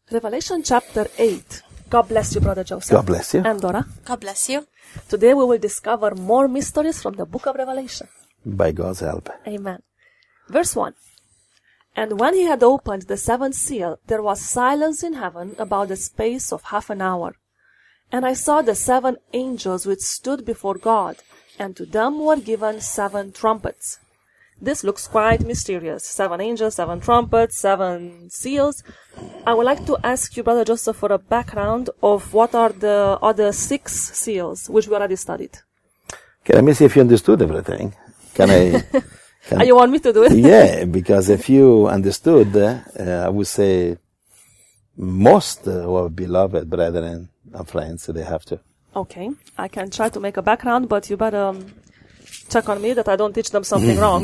Revelation chapter 8. God bless you, Brother Joseph. God bless you. And Dora. God bless you. Today we will discover more mysteries from the book of Revelation. By God's help. Amen. Verse 1. And when he had opened the seventh seal, there was silence in heaven about the space of half an hour. And I saw the 7 angels which stood before God, and to them were given 7 trumpets. This looks quite mysterious. 7 angels, 7 trumpets, 7 seals. I would like to ask you, Brother Joseph, for a background of what are the other 6 seals, which we already studied. Okay, let me see if you understood everything. Can I? You want me to do it? Yeah, because if you understood, I would say most of our beloved brethren and friends, they have to. Okay, I can try to make a background, but you better check on me that I don't teach them something wrong.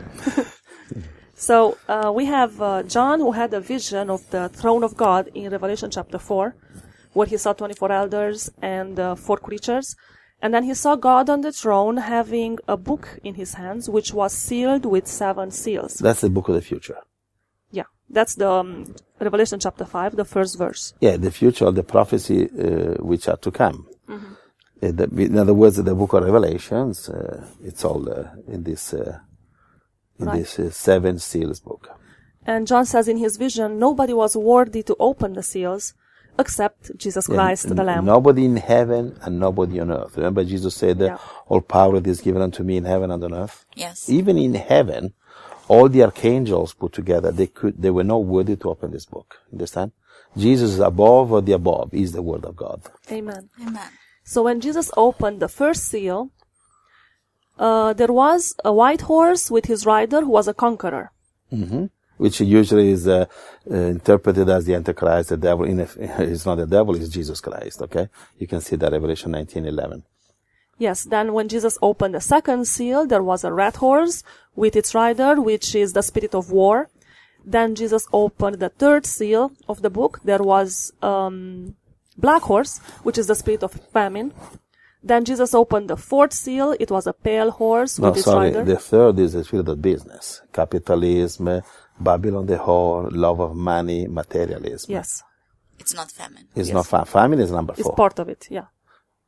So we have John, who had a vision of the throne of God in Revelation chapter 4, where he saw 24 elders and 4 creatures. And then he saw God on the throne having a book in his hands, which was sealed with 7 seals. That's the book of the future. Yeah, that's the Revelation chapter 5, the first verse. Yeah, the future of the prophecy which are to come. Mm-hmm. In other words, the book of Revelations, it's all in this this 7 seals book. And John says in his vision, nobody was worthy to open the seals except Jesus Christ, the Lamb. Nobody in heaven and nobody on earth. Remember Jesus said, all power is given unto me in heaven and on earth? Yes. Even in heaven, all the archangels put together, they were not worthy to open this book. Understand? Jesus is above the above, is the word of God. Amen. Amen. So when Jesus opened the first seal, there was a white horse with his rider who was a conqueror. Mm-hmm. Which usually is interpreted as the Antichrist, the devil. It's not the devil, it's Jesus Christ, okay? You can see that Revelation 19:11. Yes, then when Jesus opened the second seal, there was a red horse with its rider, which is the spirit of war. Then Jesus opened the third seal of the book. There was black horse, which is the spirit of famine. Then Jesus opened the fourth seal. It was a pale horse with its rider. The third is the spirit of business, capitalism, Babylon the whore, love of money, materialism. Yes. It's not famine. It's not famine is number 4. It's part of it, yeah.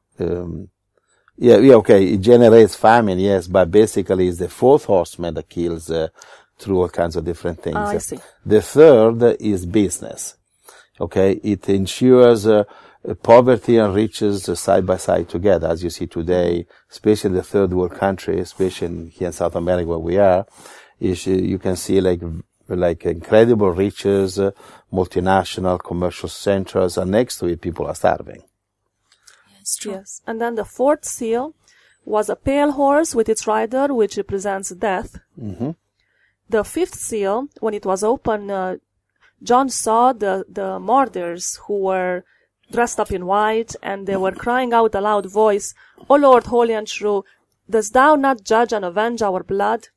Okay, it generates famine, yes, but basically it's the 4th horseman that kills through all kinds of different things. I see. The third is business. Okay, it ensures poverty and riches side by side together, as you see today, especially in the third world country, especially here in South America where we are. You can see like incredible riches, multinational commercial centers, and next to it people are starving. Yes, true. Yes. And then the fourth seal was a pale horse with its rider, which represents death. Mm-hmm. The fifth seal, when it was open, John saw the martyrs who were dressed up in white, and they were crying out a loud voice, O Lord, holy and true, dost thou not judge and avenge our blood?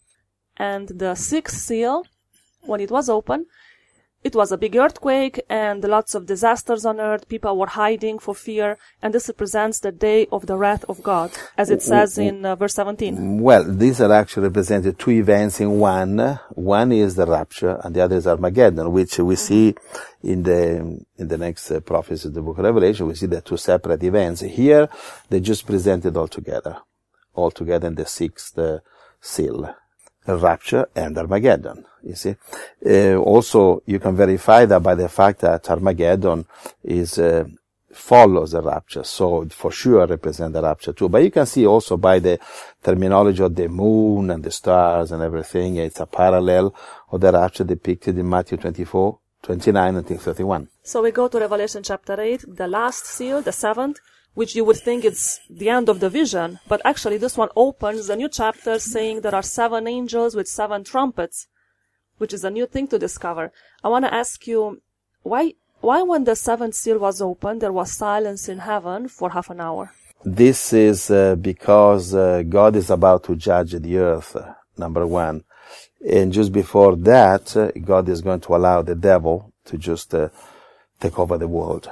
And the sixth seal, when it was open, it was a big earthquake and lots of disasters on earth. People were hiding for fear, and this represents the day of the wrath of God, as it says in verse 17. Well, these are actually represented 2 events in one. One is the rapture, and the other is Armageddon, which we see in the next prophecy of the book of Revelation. We see the 2 separate events. Here, they just presented all together in the 6th seal. Rapture and Armageddon, you see. Also, you can verify that by the fact that Armageddon follows the rapture, so it for sure represents the rapture too. But you can see also by the terminology of the moon and the stars and everything, it's a parallel of the rapture depicted in Matthew 24, 29 until 31. So we go to Revelation chapter 8, the last seal, the 7th, which you would think it's the end of the vision, but actually this one opens a new chapter saying there are 7 angels with 7 trumpets, which is a new thing to discover. I want to ask you, why when the 7th seal was opened, there was silence in heaven for half an hour? This is because God is about to judge the earth, number 1. And just before that, God is going to allow the devil to just take over the world.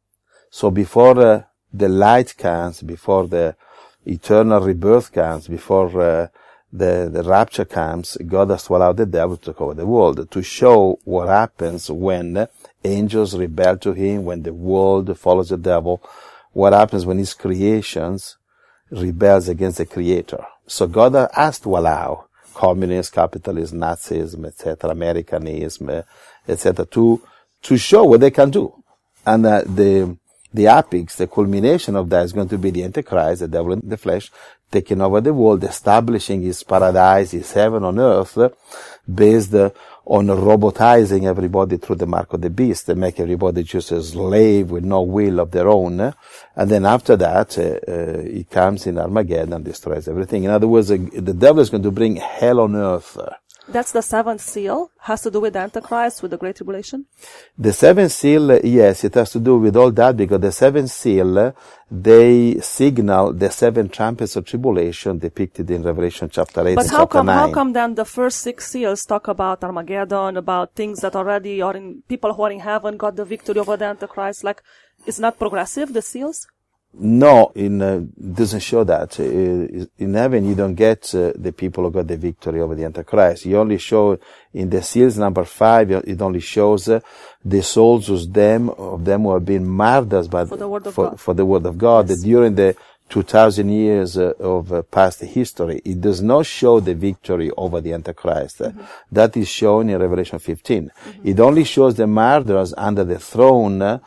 So before the light comes, before the eternal rebirth comes, before the rapture comes, God has to allow the devil to take over the world to show what happens when angels rebel to him, when the world follows the devil, what happens when his creations rebels against the Creator? So God has to allow communism, capitalism, Nazism, etc., Americanism, etc., to show what they can do. And the apex, the culmination of that is going to be the Antichrist, the devil in the flesh, taking over the world, establishing his paradise, his heaven on earth, based on robotizing everybody through the mark of the beast. They make everybody just a slave with no will of their own. And then after that, he comes in Armageddon and destroys everything. In other words, the devil is going to bring hell on earth. That's the seventh seal. Has to do with the Antichrist, with the Great Tribulation? The seventh seal, yes, it has to do with all that, because the seventh seal, they signal the seven trumpets of tribulation depicted in Revelation chapter 8 and chapter 9. How come then the first six seals talk about Armageddon, about things that already are in, people who are in heaven got the victory over the Antichrist? Like, it's not progressive, the seals? No, doesn't show that. In heaven, you don't get the people who got the victory over the Antichrist. You only show in the seals number 5. It only shows the souls of them who have been martyred for the word of God. Yes. During the 2,000 years of past history, it does not show the victory over the Antichrist. Mm-hmm. That is shown in Revelation 15. Mm-hmm. It only shows the martyrs under the throne.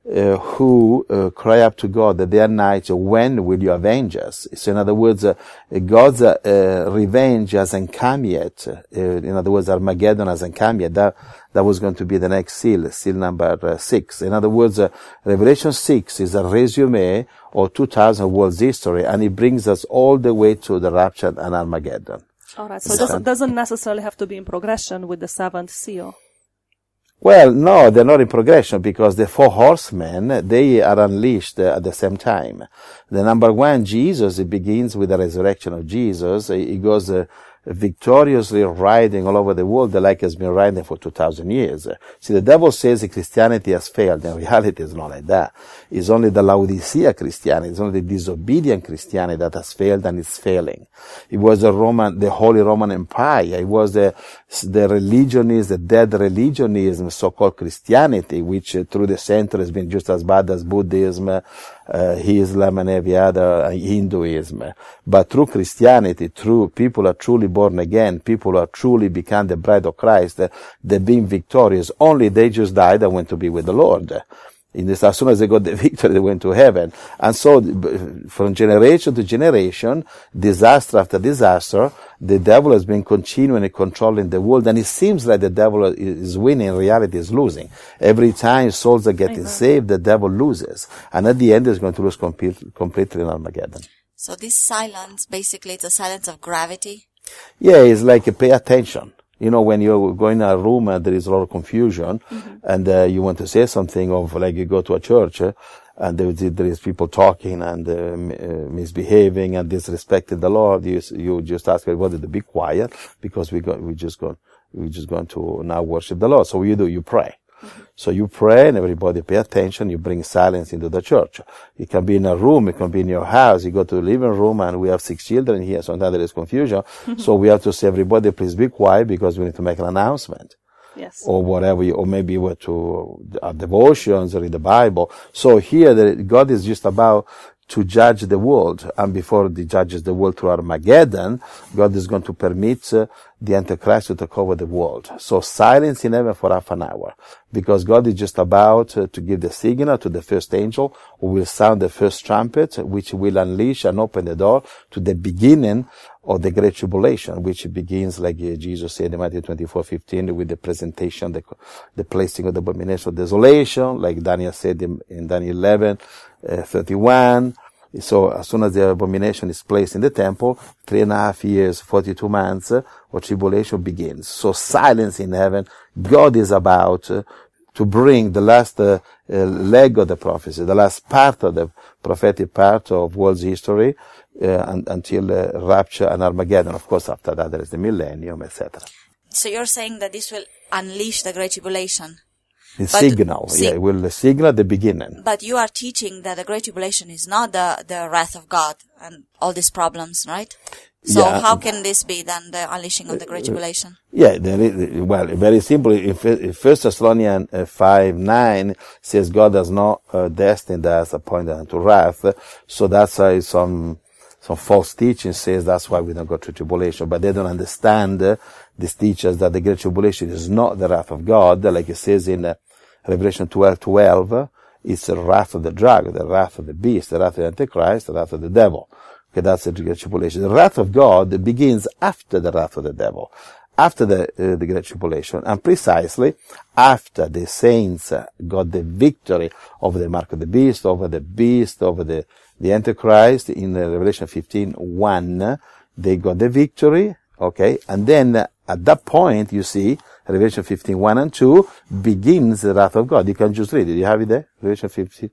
Who cry up to God that day and night, when will you avenge us? So in other words, God's revenge hasn't come yet. In other words, Armageddon hasn't come yet. That was going to be the next seal number 6. In other words, Revelation 6 is a resume of 2,000 world's history, and it brings us all the way to the rapture and Armageddon. All right. So it doesn't necessarily have to be in progression with the seventh seal. Well, no, they're not in progression, because the 4 horsemen, they are unleashed at the same time. The number 1, Jesus, it begins with the resurrection of Jesus. He goes victoriously riding all over the world like he's been riding for 2,000 years. See, the devil says that Christianity has failed. In reality, it's not like that. It's only the Laodicea Christianity, it's only the disobedient Christianity that has failed and is failing. It was the Holy Roman Empire. It was the religionism, the dead religionism, so-called Christianity, which through the centuries has been just as bad as Buddhism, Islam, and every other Hinduism. But through Christianity, through people are truly born again, people are truly become the bride of Christ, they've been victorious. Only they just died and went to be with the Lord. As soon as they got the victory, they went to heaven. And so, from generation to generation, disaster after disaster, the devil has been continually controlling the world, and it seems like the devil is winning. In reality, is losing. Every time souls are getting saved, the devil loses. And at the end, he's going to lose completely in Armageddon. So this silence, basically, it's a silence of gravity? Yeah, it's like pay attention. You know, when you go in a room and there is a lot of confusion, mm-hmm. and you want to say something, of like you go to a church, and there is people talking and misbehaving and disrespecting the Lord, you just ask everybody to be quiet, because we're just going to now worship the Lord. So what do? You pray. Mm-hmm. So you pray and everybody pay attention, you bring silence into the church. It can be in a room, it can be in your house, you go to the living room and we have 6 children here, so now there is confusion. Mm-hmm. So we have to say, everybody please be quiet, because we need to make an announcement. Yes. Or whatever, or maybe you were to have devotions or read the Bible. So here, God is just about to judge the world, and before he judges the world through Armageddon, God is going to permit the Antichrist to take over the world. So silence in heaven for half an hour, because God is just about to give the signal to the first angel, who will sound the first trumpet, which will unleash and open the door to the beginning of the Great Tribulation, which begins, like Jesus said in Matthew 24:15, with the presentation, the placing of the abomination of desolation, like Daniel said in Daniel 11:31. So as soon as the abomination is placed in the temple, 3.5 years, 42 months of tribulation begins. So silence in heaven. God is about to bring the last leg of the prophecy, the last part of the prophetic part of world's history, until rapture and Armageddon. Of course, after that there is the millennium, etc. So you're saying that this will unleash the Great Tribulation? It will signal the beginning. But you are teaching that the Great Tribulation is not the wrath of God and all these problems, right? So Yeah. how can this be then, the unleashing of the Great Tribulation? Yeah, well, very simple. If 1 Thessalonians 5:9 says God has not destined us appointed unto wrath, so that's why some false teaching says that's why we don't go through tribulation, but they don't understand these teachers that the Great Tribulation is not the wrath of God, like it says in Revelation 12:12. It's the wrath of the dragon, the wrath of the beast, the wrath of the Antichrist, the wrath of the devil. Okay, that's the Great Tribulation. The wrath of God begins after the wrath of the devil, after the Great Tribulation, and precisely after the saints got the victory over the mark of the beast, over the Antichrist. In Revelation 15:1, they got the victory, okay, and then at that point, you see, Revelation 15:1 and 2 begins the wrath of God. You can just read it. You have it there? Revelation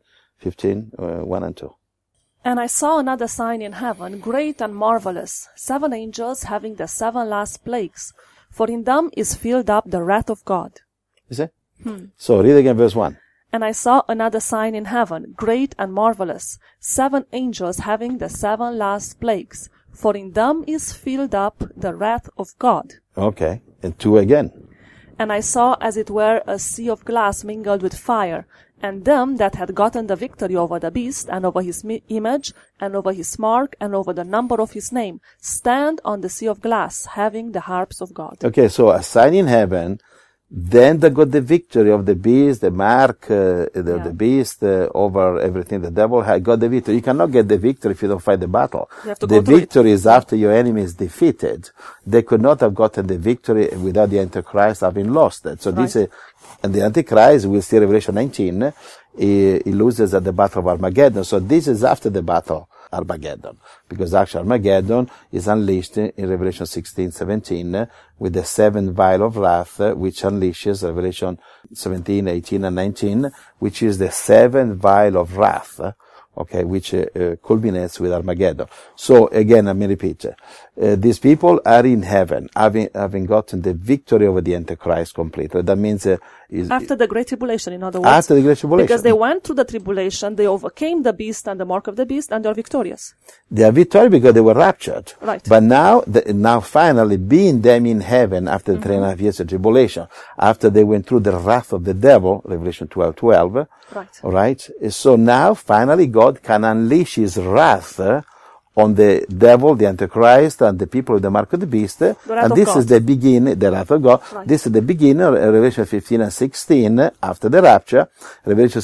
15:1 and 2. And I saw another sign in heaven, great and marvelous, 7 angels having the 7 last plagues, for in them is filled up the wrath of God. You see? So read again verse 1. And I saw another sign in heaven, great and marvelous, 7 angels having the 7 last plagues, for in them is filled up the wrath of God. Okay. And 2 again. And I saw as it were a sea of glass mingled with fire, and them that had gotten the victory over the beast, and over his image, and over his mark, and over the number of his name, stand on the sea of glass, having the harps of God. Okay, so a sign in heaven, then they got the victory of the beast, the mark, the beast over everything. The devil had got the victory. You cannot get the victory if you don't fight the battle. You have to The go through victory is after your enemy is defeated. They could not have gotten the victory without the Antichrist having lost it. So Right. this, and the Antichrist, we'll see Revelation 19, he loses at the Battle of Armageddon. So this is after the battle. Armageddon, because actually Armageddon is unleashed in Revelation 16:17 with the 7 vial of wrath, which unleashes Revelation 17, 18, and 19, which is the 7 vial of wrath, okay, which culminates with Armageddon. So again, let me repeat, these people are in heaven, having gotten the victory over the Antichrist completely. That means After the Great Tribulation, in other words. after the Great Tribulation. Because they went through the tribulation, they overcame the beast and the mark of the beast, and they are victorious. They are victorious because they were raptured. Right. But now finally, being them in heaven after the 3.5 years of tribulation, after they went through the wrath of the devil, Revelation 12:12. Right. All right. So now, finally, God can unleash His wrath on the devil, the Antichrist, and the people of the mark of the beast. wrath And of this God. is the beginning, the wrath of God. Right. This is the beginning of Revelation 15 and 16 after the rapture. Revelation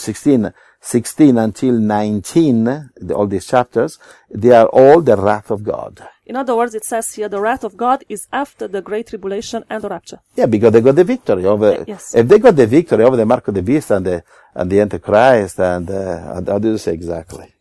16 until 19, all these chapters, they are all the wrath of God. In other words, it says here, the wrath of God is after the Great Tribulation and the rapture. Yeah, because they got the victory over, Yes. if they got the victory over the mark of the beast and the Antichrist and how do you say exactly?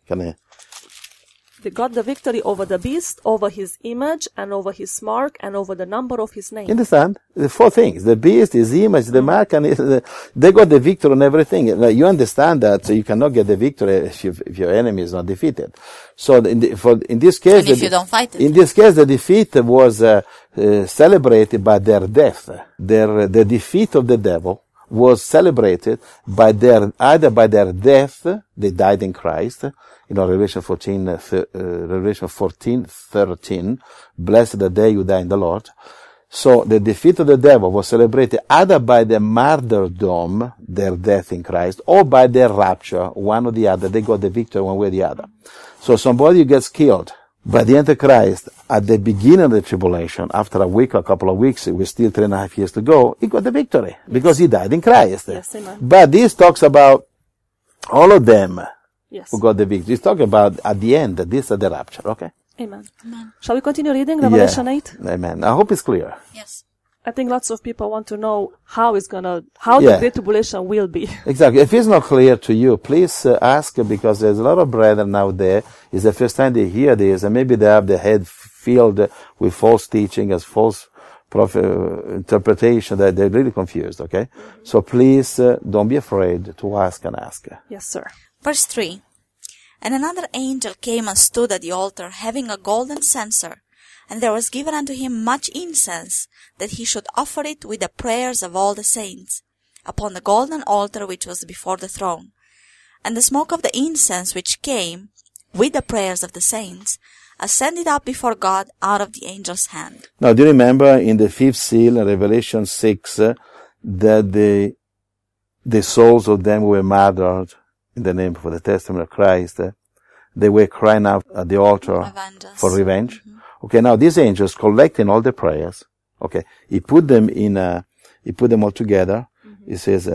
They got the victory over the beast, over his image, and over his mark, and over the number of his name. You understand? The 4 things. The beast, his image, the mark, and they got the victory on everything. You understand that you cannot get the victory if your enemy is not defeated. So in this case, And if you don't fight it. in this case, the defeat was celebrated by their death. The defeat of the devil was celebrated by either by their death, they died in Christ. Revelation 14:13, blessed the day you die in the Lord. So the defeat of the devil was celebrated either by the martyrdom, their death in Christ, or by their rapture, one or the other. They got the victory one way or the other. So somebody who gets killed by the Antichrist at the beginning of the tribulation, after a week or a couple of weeks, we're still 3.5 years to go, he got the victory because he died in Christ. Yes, amen. But this talks about all of them Yes. who got the victory. It's talking about at the end, this is the rapture, okay? Amen. Shall we continue reading Revelation 8? Amen. I hope it's clear. Yes. I think lots of people want to know how Yeah. the Great Tribulation will be. Exactly. If it's not clear to you, please ask, because there's a lot of brethren out there. It's the first time they hear this, and maybe they have their head filled with false teaching, as false interpretation, that they're really confused, okay? So please, don't be afraid to ask and ask. Yes, sir. Verse 3. And another angel came and stood at the altar, having a golden censer, and there was given unto him much incense, that he should offer it with the prayers of all the saints, upon the golden altar which was before the throne. And the smoke of the incense which came, with the prayers of the saints, ascended up before God out of the angel's hand. Now, do you remember in the fifth seal, in Revelation 6, that the souls of them who were murdered in the name for the testimony of Christ, they were crying out at the altar for revenge? Mm-hmm. Okay, now these angels collecting all the prayers, okay, he put them all together. Mm-hmm. It says,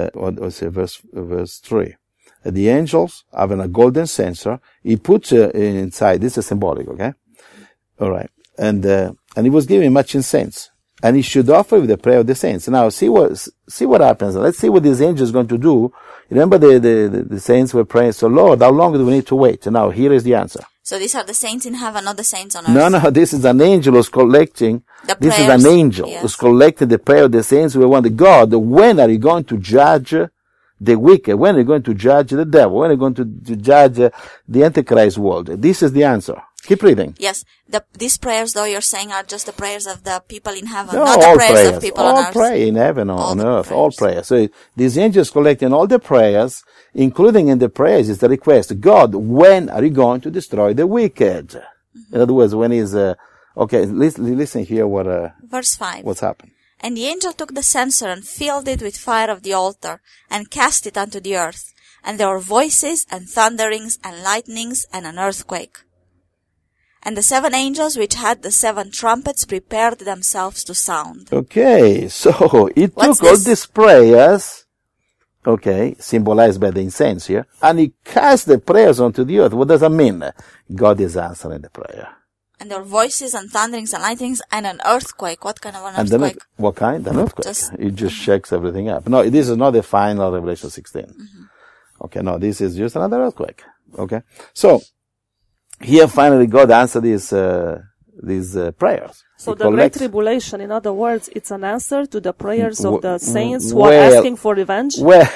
verse 3. The angels having a golden censer, he puts inside, this is symbolic, okay? Alright. And he was giving much incense. And he should offer with the prayer of the saints. Now, see what happens. Let's see what these angels are going to do. Remember the saints were praying, so Lord, how long do we need to wait? Now, here is the answer. So these are the saints in heaven, not the saints on earth? No, this is an angel who's collecting, this is an angel who's collecting the prayer of the saints who want God, when are you going to judge the wicked? When are you going to judge the devil? When are you going to judge the Antichrist world? This is the answer. Keep reading. Yes. These prayers, though, you're saying are just the prayers of the people in heaven, not the prayers of people on earth. All pray in heaven or on earth. All prayers. So these angels collecting all the prayers, including in the prayers is the request, God, when are you going to destroy the wicked? Mm-hmm. In other words, when is, okay, listen here what, verse 5. What's happened. And the angel took the censer and filled it with fire of the altar and cast it unto the earth. And there were voices and thunderings and lightnings and an earthquake. And the 7 angels which had the 7 trumpets prepared themselves to sound. Okay, so he took all these prayers, okay, symbolized by the incense here, and he cast the prayers onto the earth. What does that mean? God is answering the prayer. And there were voices and thunderings and lightnings and an earthquake. What kind of an earthquake? And what kind? An earthquake. It just shakes everything up. No, this is not the final Revelation 16. Mm-hmm. Okay, no, this is just another earthquake. Okay, so here finally God answered these prayers. So the Great Tribulation, in other words, it's an answer to the prayers of the saints who are asking for revenge? Well,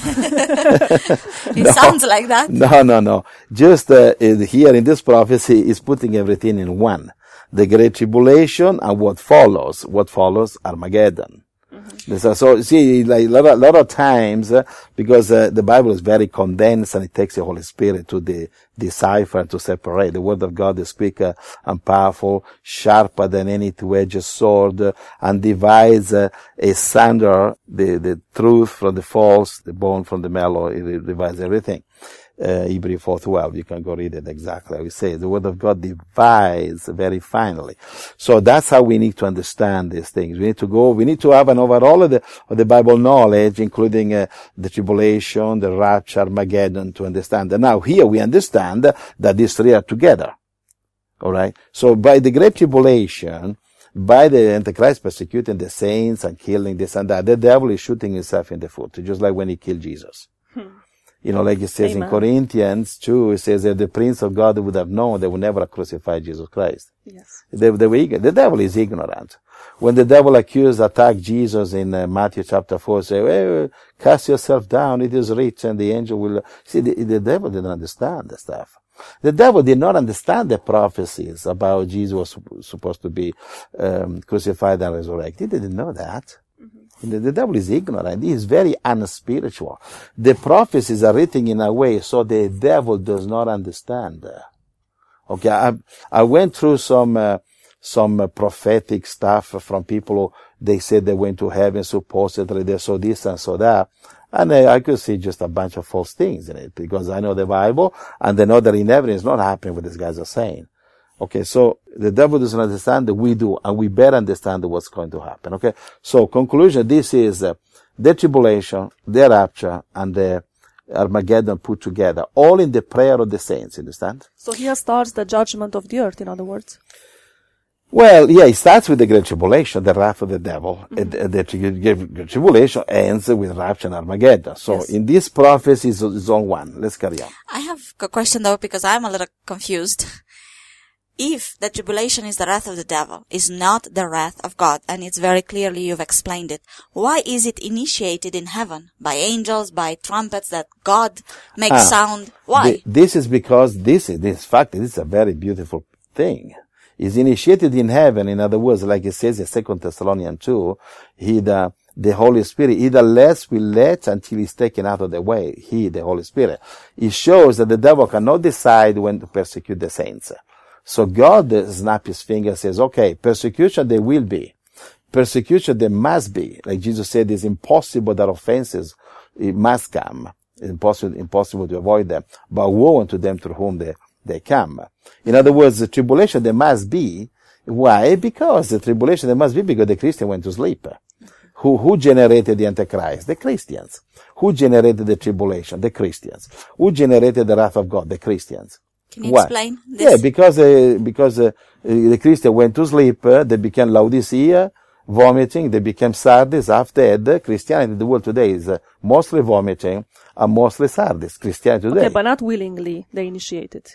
it sounds like that. No. Just here in this prophecy is putting everything in one. The Great Tribulation and what follows. What follows? Armageddon. Mm-hmm. So see, like a lot of times, because the Bible is very condensed and it takes the Holy Spirit to decipher and to separate. The Word of God is quicker and powerful, sharper than any two-edged sword, and divides asunder the truth from the false, the bone from the marrow. It divides everything. Hebrew 4:12, you can go read it exactly how it says. The Word of God divides very finely. So that's how we need to understand these things. We need to have an overall of the Bible knowledge, including the tribulation, the rapture, Armageddon, to understand. And now here we understand that these three are together. Alright? So by the Great Tribulation, by the Antichrist persecuting the saints and killing this and that, the devil is shooting himself in the foot, just like when he killed Jesus. You know, like it says in Corinthians 2, it says that the Prince of God would have known they would never have crucified Jesus Christ. Yes. They were ignorant. The devil is ignorant. When the devil attacked Jesus in Matthew chapter 4, say, well, cast yourself down, it is written, and the angel will... See, the devil didn't understand the stuff. The devil did not understand the prophecies about Jesus was supposed to be crucified and resurrected. He didn't know that. The devil is ignorant. He is very unspiritual. The prophecies are written in a way so the devil does not understand. Okay, I went through some prophetic stuff from people who they said they went to heaven, supposedly they saw this and saw that. And I could see just a bunch of false things in it because I know the Bible and I know that in heaven it's not happening what these guys are saying. Okay, so the devil doesn't understand that we do, and we better understand what's going to happen. Okay, so conclusion, this is the tribulation, the rapture, and the Armageddon put together, all in the prayer of the saints, understand? So here starts the judgment of the earth, in other words. Well, yeah, it starts with the Great Tribulation, the wrath of the devil. Mm-hmm. The Great Tribulation ends with rapture and Armageddon. So yes. In this prophecy is on one. Let's carry on. I have a question though, because I'm a little confused. If the tribulation is the wrath of the devil, is not the wrath of God, and it's very clearly you've explained it, why is it initiated in heaven? By angels, by trumpets that God makes sound? Why? This is because this is a very beautiful thing. It's initiated in heaven, in other words, like it says in 2 Thessalonians 2, the Holy Spirit, either less will let until he's taken out of the way. The Holy Spirit. It shows that the devil cannot decide when to persecute the saints. So God snaps his finger and says, okay, persecution there will be. Persecution there must be. Like Jesus said, it's impossible that offenses it must come. It's impossible to avoid them. But woe unto them through whom they come. In other words, the tribulation there must be. Why? Because the tribulation there must be because the Christian went to sleep. Who generated the Antichrist? The Christians. Who generated the tribulation? The Christians. Who generated the wrath of God? The Christians. Can you explain this? Yeah, because the Christian went to sleep, they became Laodicea, vomiting, they became Sardis, half dead. Christianity in the world today is mostly vomiting and mostly Sardis. Christianity today. Okay, but not willingly they initiated.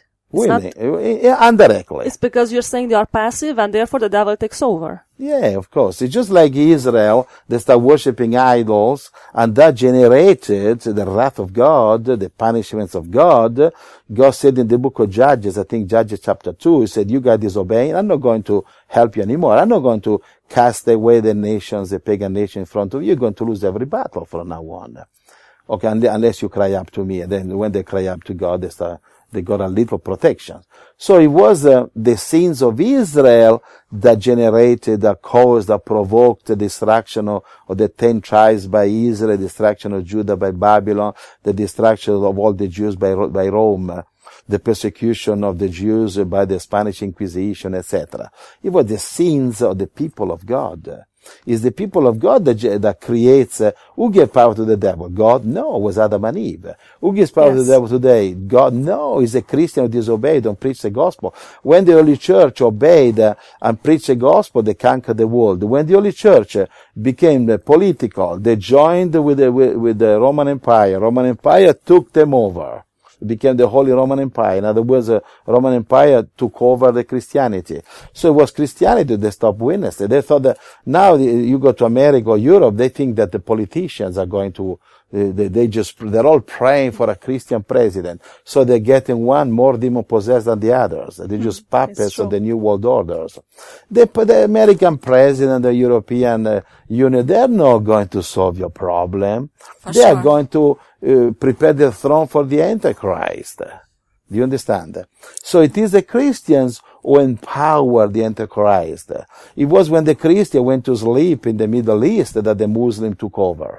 Indirectly. It's because you're saying they are passive and therefore the devil takes over. Yeah, of course. It's just like Israel, they start worshipping idols, and that generated the wrath of God, the punishments of God. God said in the book of Judges, I think Judges chapter 2, he said, you guys disobeying, I'm not going to help you anymore. I'm not going to cast away the nations, the pagan nation in front of you. You're going to lose every battle from now on. Okay, unless you cry up to me. And then when they cry up to God, they got a little protection. So it was the sins of Israel that generated, that caused, that provoked the destruction of the 10 tribes by Israel, the destruction of Judah by Babylon, the destruction of all the Jews by Rome, the persecution of the Jews by the Spanish Inquisition, etc. It was the sins of the people of God. It's the people of God that creates, who gave power to the devil? God? No, it was Adam and Eve. Who gives power to the devil today? God? No, it's a Christian who disobeyed, don't preach the gospel. When the early church obeyed and preached the gospel, they conquered the world. When the early church became political, they joined with the Roman Empire. Roman Empire took them over. It became the Holy Roman Empire. In other words, the Roman Empire took over the Christianity. So it was Christianity that stopped witnessing. They thought that now you go to America or Europe, they think that the politicians are going to, they're all praying for a Christian president. So they're getting one more demon-possessed than the others. They're just puppets of the New World Orders. The American president, the European Union, they're not going to solve your problem. They are going to prepare the throne for the Antichrist. Do you understand? So it is the Christians who empower the Antichrist. It was when the Christian went to sleep in the Middle East that the Muslim took over.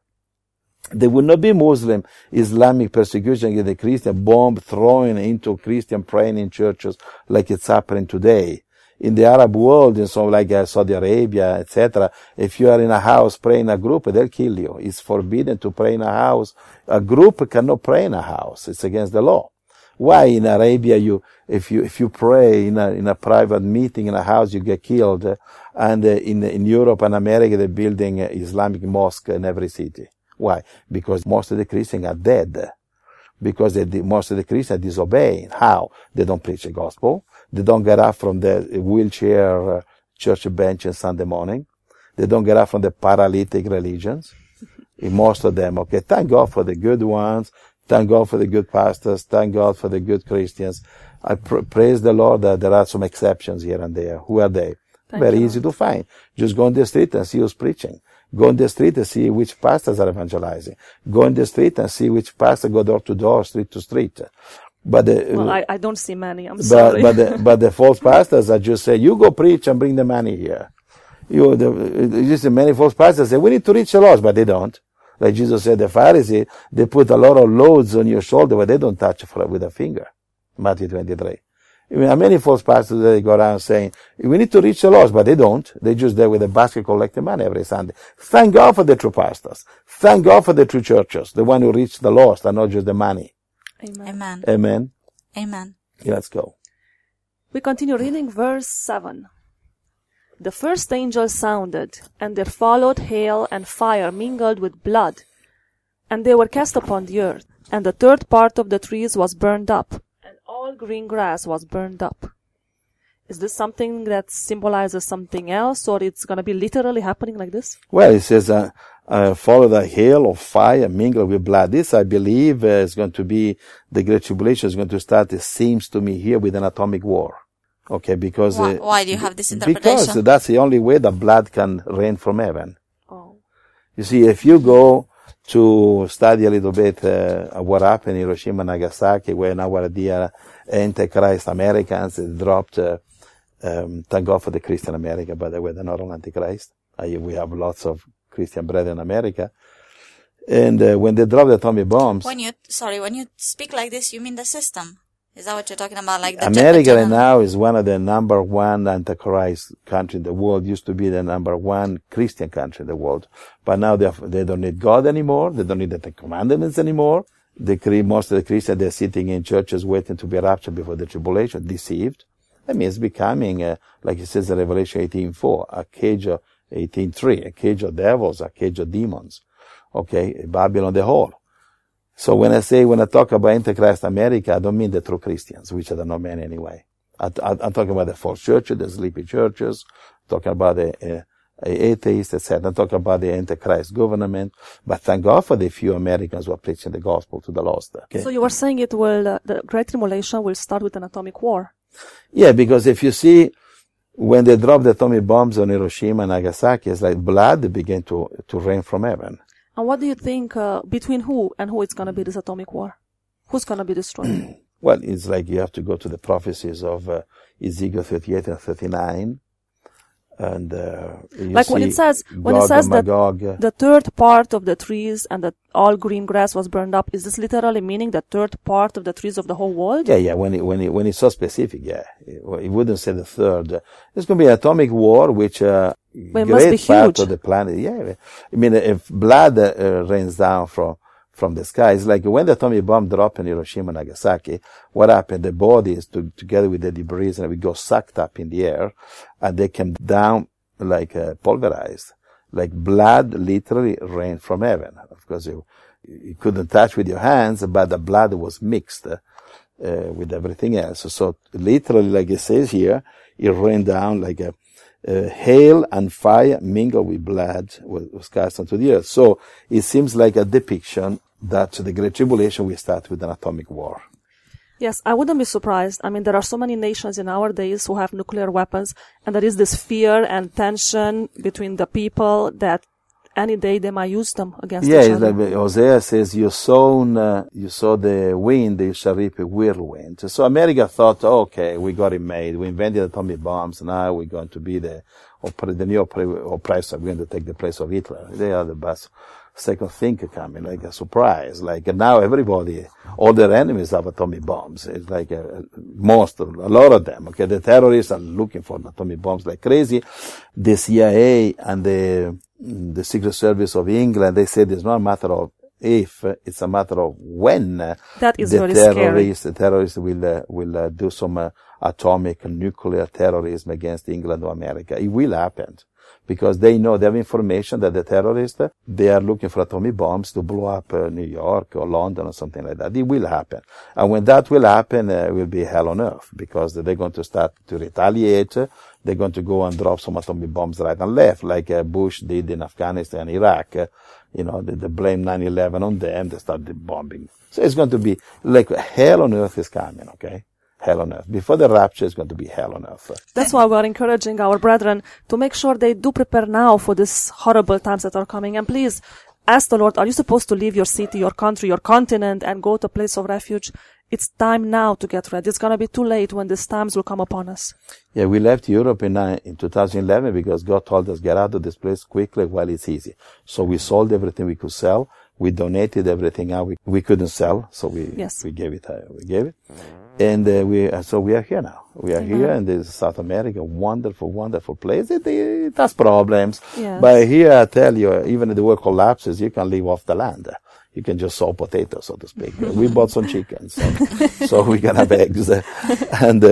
There would not be Muslim Islamic persecution against the Christian, bomb thrown into Christian praying in churches like it's happening today. In the Arab world, in some like Saudi Arabia, etc., if you are in a house praying in a group, they'll kill you. It's forbidden to pray in a house. A group cannot pray in a house. It's against the law. Why in Arabia if you pray in a private meeting in a house, you get killed, and in Europe and America they're building Islamic mosque in every city. Why? Because most of the Christians are dead. Because most of the Christians are disobeying. How? They don't preach the gospel. They don't get up from the wheelchair church bench on Sunday morning. They don't get up from the paralytic religions. In most of them, okay. Thank God for the good ones. Thank God for the good pastors. Thank God for the good Christians. I praise the Lord that there are some exceptions here and there. Who are they? Very easy to find. Just go on the street and see who's preaching. Go on the street and see which pastors are evangelizing. Go on the street and see which pastor go door to door, street to street. But I don't see many. I'm sorry. But the false pastors are just say, you go preach and bring the money here. You see many false pastors say, we need to reach the lost, but they don't. Like Jesus said, the Pharisees, they put a lot of loads on your shoulder, but they don't touch with a finger. Matthew 23. I mean, many false pastors, they go around saying, we need to reach the lost, but they don't. They're just there with a basket collecting money every Sunday. Thank God for the true pastors. Thank God for the true churches, the one who reach the lost and not just the money. Amen. Amen. Amen. Amen. Yeah, let's go. We continue reading verse 7. The first angel sounded, and there followed hail and fire mingled with blood, and they were cast upon the earth, and the third part of the trees was burned up, and all green grass was burned up. Is this something that symbolizes something else, or it's going to be literally happening like this? Well, it says, followed a hail of fire mingled with blood. This, I believe, is going to be, the Great Tribulation is going to start, it seems to me here, with an atomic war. Okay, because... Why do you have this interpretation? Because that's the only way that blood can rain from heaven. Oh. You see, if you go to study a little bit what happened in Hiroshima and Nagasaki, when our dear Antichrist Americans dropped. Thank God for the Christian America, by the way, they're not all Antichrist. We have lots of Christian brethren in America. And when they dropped the atomic bombs... When you speak like this, you mean the system? Is that what you're talking about? Like the America right now is one of the number one Antichrist country in the world. Used to be the number one Christian country in the world. But now they don't need God anymore. They don't need the Ten Commandments anymore. Most of the Christians, they're sitting in churches waiting to be raptured before the tribulation, deceived. I mean, it's becoming, like it says in Revelation 18:4, a cage of 18:3, a cage of devils, a cage of demons. Okay, Babylon the whole. So when I talk about Antichrist America, I don't mean the true Christians, which are not many anyway. I'm talking about the false churches, the sleepy churches, talking about the atheists, etc. I'm talking about the Antichrist government. But thank God for the few Americans who are preaching the gospel to the lost. Okay? So you were saying the Great Tribulation will start with an atomic war? Yeah, because if you see, when they dropped the atomic bombs on Hiroshima and Nagasaki, it's like blood began to rain from heaven. And what do you think, between who and who it's going to be this atomic war? Who's going to be destroyed? Well, it's like you have to go to the prophecies of Ezekiel 38 and 39. And like when it says that the third part of the trees and that all green grass was burned up, is this literally meaning the third part of the trees of the whole world? Yeah. When it's so specific, yeah, it wouldn't say the third. It's going to be an atomic war, which great part of the planet. Yeah, I mean, if blood rains down from the sky, it's like when the atomic bomb dropped in Hiroshima and Nagasaki, what happened? The bodies, together with the debris, and we go sucked up in the air, and they came down like pulverized. Like blood literally rained from heaven. Of course, you couldn't touch with your hands, but the blood was mixed with everything else. So literally, like it says here, it rained down like hail and fire mingled with blood was cast onto the earth. So it seems like a depiction that the Great Tribulation will start with an atomic war. Yes, I wouldn't be surprised. I mean, there are so many nations in our days who have nuclear weapons, and there is this fear and tension between the people that any day they might use them against each other. Yeah, like Hosea says, you sow the wind, you shall reap a whirlwind. So America thought, okay, we got it made. We invented atomic bombs. Now we're going to be the new oppressor. We're going to take the place of Hitler. They are the best. Second thing coming, like a surprise. Like now everybody, all their enemies have atomic bombs. It's like a lot of them. Okay, the terrorists are looking for atomic bombs like crazy. The CIA and the Secret Service of England, they said it's not a matter of if, it's a matter of when that is very scary. The terrorists will do some atomic nuclear terrorism against England or America. It will happen. Because they know, they have information that the terrorists, they are looking for atomic bombs to blow up New York or London or something like that. It will happen. And when that will happen, it will be hell on earth, because they're going to start to retaliate. They're going to go and drop some atomic bombs right and left, like Bush did in Afghanistan and Iraq. They blame 9/11 on them. They started bombing. So it's going to be like hell on earth is coming, okay? Hell on earth. Before the rapture, is going to be hell on earth. That's why we're encouraging our brethren to make sure they do prepare now for these horrible times that are coming. And please ask the Lord, are you supposed to leave your city, your country, your continent, and go to a place of refuge? It's time now to get ready. It's going to be too late when these times will come upon us. Yeah, we left Europe in 2011 because God told us, get out of this place quickly while it's easy. So we sold everything we could sell. We donated everything out we couldn't sell. So we gave it. And so we are here now. We are here in this South America, wonderful, wonderful place. It has problems. Yes. But here, I tell you, even if the world collapses, you can live off the land. You can just sow potatoes, so to speak. We bought some chickens, so we can have eggs. And,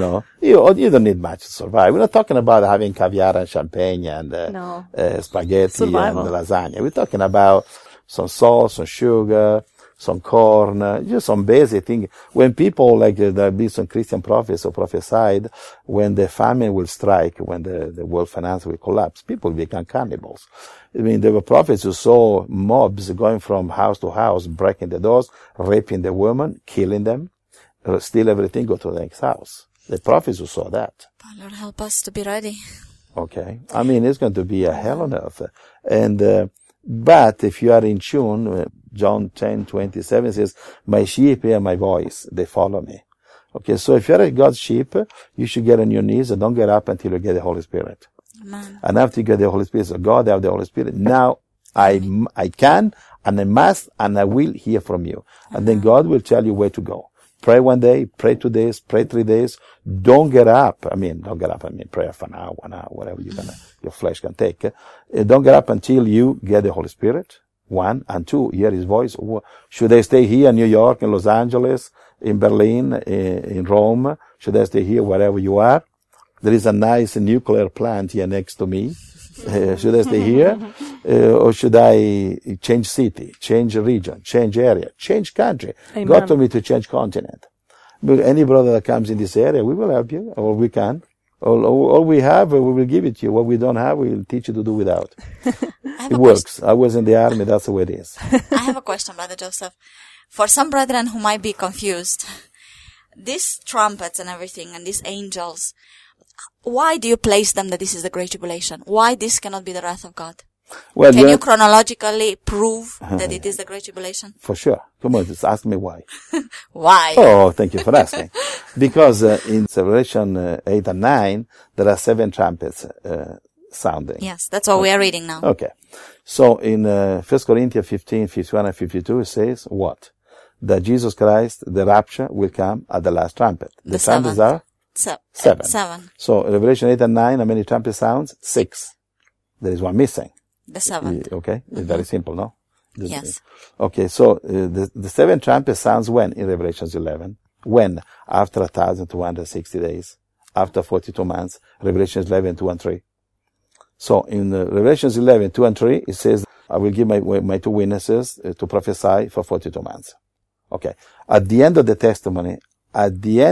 you don't need much to survive. We're not talking about having caviar and champagne and spaghetti Survival. And lasagna. We're talking about some salt, some sugar, some corn, just some basic thing. When people, like there be some Christian prophets who prophesied, when the famine will strike, when the world finance will collapse, people become cannibals. I mean, there were prophets who saw mobs going from house to house, breaking the doors, raping the women, killing them, steal everything, go to the next house. The prophets who saw that. Lord, help us to be ready. Okay. I mean, it's going to be a hell on earth. And, But if you are in tune, John 10:27 says, my sheep hear my voice, they follow me. Okay, so if you're a God's sheep, you should get on your knees and don't get up until you get the Holy Spirit. Amen. And after you get the Holy Spirit, so God, I have the Holy Spirit. Now I can and I must and I will hear from you. And then God will tell you where to go. Pray one day, pray 2 days, pray 3 days. Don't get up. Pray for an hour, 1 hour, whatever your flesh can take. Don't get up until you get the Holy Spirit. 1, and 2, hear His voice. Should I stay here in New York, in Los Angeles, in Berlin, in Rome? Should I stay here wherever you are? There is a nice nuclear plant here next to me. Should I stay here? Or should I change city, change region, change area, change country? Amen. God told me to change continent. But any brother that comes in this area, we will help you, or we can. All we have, we will give it to you. What we don't have, we will teach you to do without. It works. I was in the army, that's the way it is. I have a question, Brother Joseph. For some brethren who might be confused, these trumpets and everything, and these angels, why do you place them that this is the Great Tribulation? Why this cannot be the wrath of God? Well, Can you chronologically prove that it is the Great Tribulation? For sure. Come on, just ask me why. Why? Oh, thank you for asking. Because in Revelation 8 and 9, there are 7 trumpets sounding. Yes, that's what we are reading now. Okay. So in 1 Corinthians 15, 51 and 52, it says what? That Jesus Christ, the rapture, will come at the last trumpet. The trumpets are? 7. So Revelation 8 and 9, how many trumpet sounds? 6. There is one missing. The 7th. Okay? It's very simple, no? Yes. Okay, so the 7 trumpet sounds when in Revelation 11? When? After 1,260 days. After 42 months. Revelation 11, 2 and 3. So in Revelation 11, 2 and 3, it says, I will give my 2 witnesses to prophesy for 42 months. Okay. At the end of the testimony, I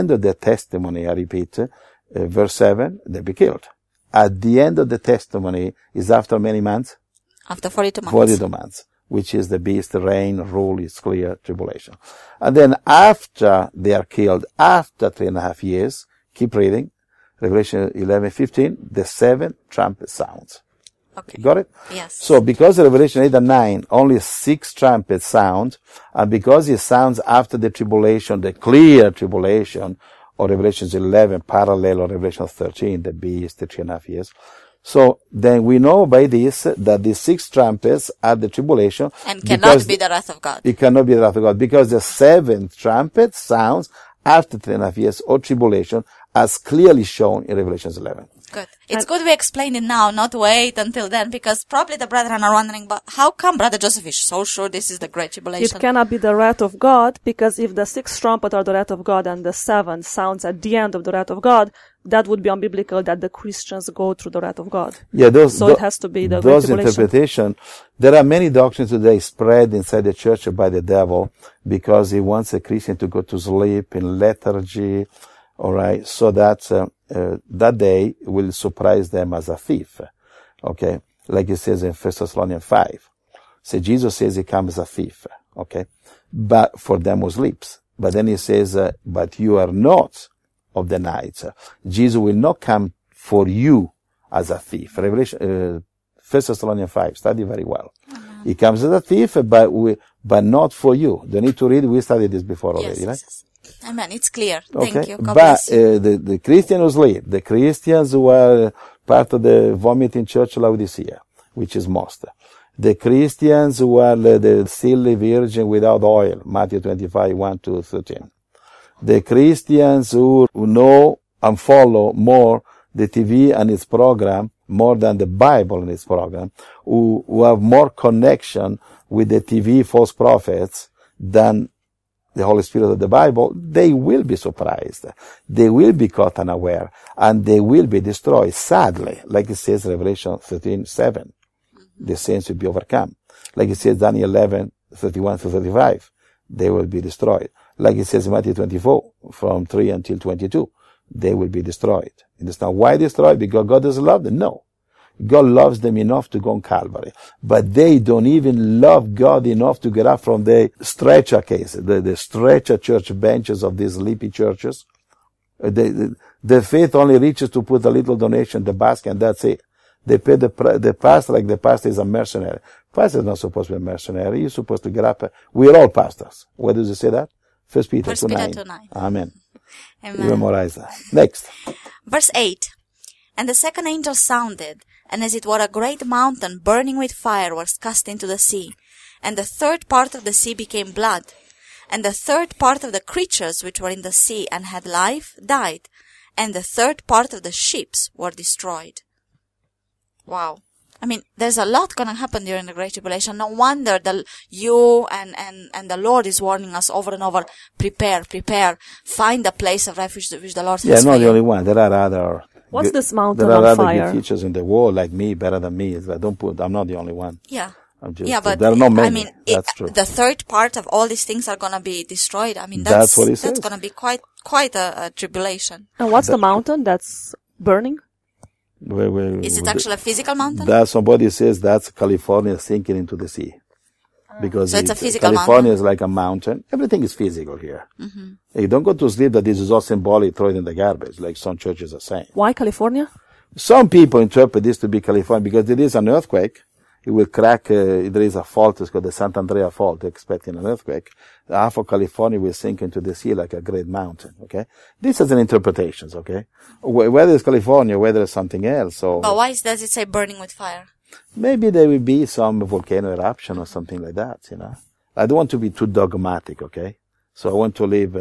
repeat, verse 7, they be killed. At the end of the testimony is after many months? After 42 months. 42 months, which is the beast, reign, rule, is clear, tribulation. And then after they are killed, after 3.5 years, keep reading, Revelation 11:15, the 7 trumpet sounds. Okay. Got it? Yes. So because Revelation 8 and 9, only 6 trumpets sound, and because it sounds after the tribulation, the clear tribulation, or Revelation 11, parallel, or Revelation 13, the beast, the 3.5 years. So then we know by this that the 6 trumpets are the tribulation. And cannot be the wrath of God. It cannot be the wrath of God, because the 7th trumpet sounds after 3.5 years, or tribulation, as clearly shown in Revelation 11. Good. It's good we explain it now, not wait until then, because probably the brethren are wondering, but how come Brother Joseph is so sure this is the Great Tribulation? It cannot be the wrath of God, because if the 6th trumpet are the wrath of God and the 7th sounds at the end of the wrath of God, that would be unbiblical that the Christians go through the wrath of God. Yeah, it has to be the Great those Tribulation. interpretation. There are many doctrines today spread inside the church by the devil because he wants a Christian to go to sleep in lethargy. All right, so that that day will surprise them as a thief. Okay, like it says in 1 Thessalonians 5. So Jesus says he comes as a thief. Okay, but for them who sleeps. But then he says, but you are not of the night. Jesus will not come for you as a thief. Revelation, 1 Thessalonians 5. Study very well. He comes as a thief, but not for you. Don't need to read. We studied this before already, right? Yes. Amen. It's clear. Okay. Thank you. God But bless you. the Christians who sleep, the Christians who are part of the vomiting church Laodicea, which is most. The Christians who are the silly virgin without oil, Matthew 25, 1 to 13. The Christians who know and follow more the TV and its program more than the Bible and its program, who have more connection with the TV false prophets than the Holy Spirit of the Bible, they will be surprised. They will be caught unaware, and they will be destroyed, sadly, like it says Revelation 13:7. The saints will be overcome. Like it says Daniel 11:31-35. They will be destroyed. Like it says Matthew 24, from 3 until 22. They will be destroyed. You understand why destroyed? Because God doesn't love them? No. God loves them enough to go on Calvary. But they don't even love God enough to get up from the stretcher case, the stretcher church benches of these sleepy churches. The faith only reaches to put a little donation in the basket, and that's it. They pay the pastor like the pastor is a mercenary. Pastor is not supposed to be a mercenary. You're supposed to get up. We're all pastors. Where does it say that? 1 Peter 2:9. Amen. Amen. You memorize that. Next. Verse 8. And the second angel sounded, and as it were a great mountain burning with fire was cast into the sea. And the third part of the sea became blood. And the third part of the creatures which were in the sea and had life died. And the third part of the ships were destroyed. Wow. I mean, there's a lot going to happen during the Great Tribulation. No wonder you and the Lord is warning us over and over, prepare, find a place of refuge which the Lord has for you. Yeah, not the only one. There are other... What's this mountain there are on other fire? good teachers in the world like me, better than me. It's like, I'm not the only one. Yeah. But there are not many. I mean, that's true. The third part of all these things are going to be destroyed. I mean, that's what he says. That's going to be quite a tribulation. And what's the mountain that's burning? Is it actually a physical mountain? That somebody says that's California sinking into the sea. Because so it's a physical California mountain. is like a mountain. Everything is physical here. Mm-hmm. You don't go to sleep that this is all symbolic, throw it in the garbage, like some churches are saying. Why California? Some people interpret this to be California because there is an earthquake. It will crack, there is a fault, it's called the Sant Andrea fault, expecting an earthquake. Half of California will sink into the sea like a great mountain, okay? This is an interpretation, okay? Whether it's California, whether it's something else. But why does it say burning with fire? Maybe there will be some volcano eruption or something like that, I don't want to be too dogmatic, okay? So I want to live,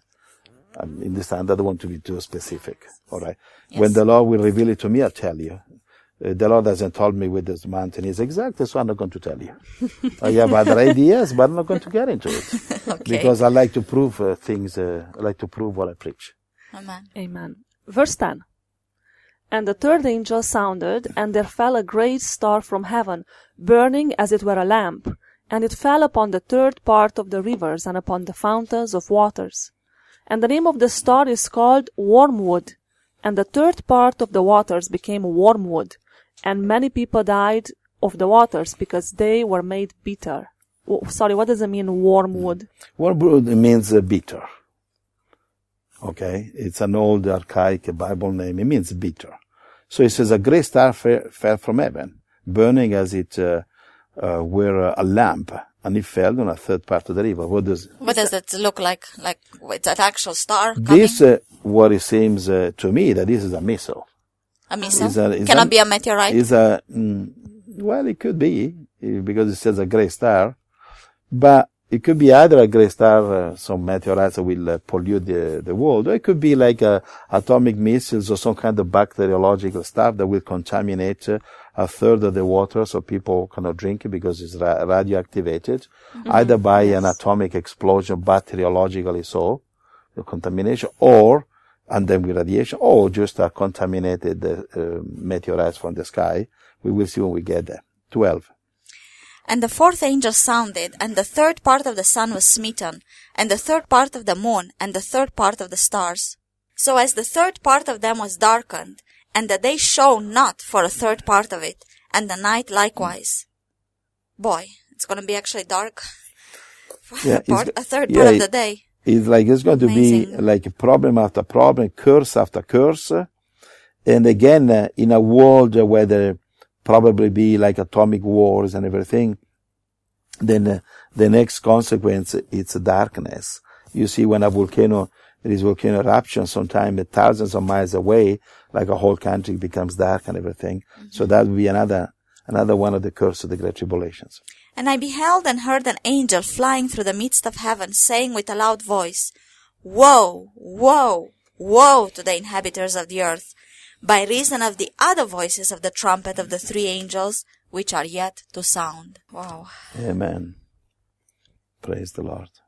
in this time, I don't want to be too specific, alright? Yes. When the Lord will reveal it to me, I'll tell you. The Lord hasn't told me with this mountain is exactly, so I'm not going to tell you. I have other ideas, but I'm not going to get into it. Okay. Because I like to prove things, I like to prove what I preach. Amen. Amen. Verse 10. And the third angel sounded, and there fell a great star from heaven, burning as it were a lamp, and it fell upon the third part of the rivers and upon the fountains of waters. And the name of the star is called Wormwood, and the third part of the waters became wormwood, and many people died of the waters because they were made bitter. Sorry, what does it mean, wormwood? Wormwood means bitter. Okay? It's an old archaic Bible name. It means bitter. So it says a great star fell from heaven, burning as it were a lamp, and it fell on a third part of the river. What does it look like? Like it's an actual star coming? This, what it seems to me, that this is a missile. A missile? Cannot be a meteorite? Well, it could be, because it says a great star. But it could be either a great star, some meteorites that will pollute the world, or it could be like atomic missiles or some kind of bacteriological stuff that will contaminate a third of the water so people cannot drink it because it's radioactivated, either by an atomic explosion, bacteriologically so, the contamination, and then with radiation, or just a contaminated meteorites from the sky. We will see when we get there. 12. And the fourth angel sounded, and the third part of the sun was smitten, and the third part of the moon, and the third part of the stars. So as the third part of them was darkened, and the day shone not for a third part of it, and the night likewise. Boy, it's going to be actually dark for a third part of the day. It's going to be like problem after problem, curse after curse. And again, in a world where there probably be like atomic wars and everything, then the next consequence, it's darkness. You see, when there is volcano eruption, sometimes thousands of miles away, like a whole country becomes dark and everything. Mm-hmm. So that would be another one of the curses of the Great Tribulations. And I beheld and heard an angel flying through the midst of heaven, saying with a loud voice, Woe, woe, woe to the inhabitants of the earth, by reason of the other voices of the trumpet of the three angels, which are yet to sound. Wow. Amen. Praise the Lord.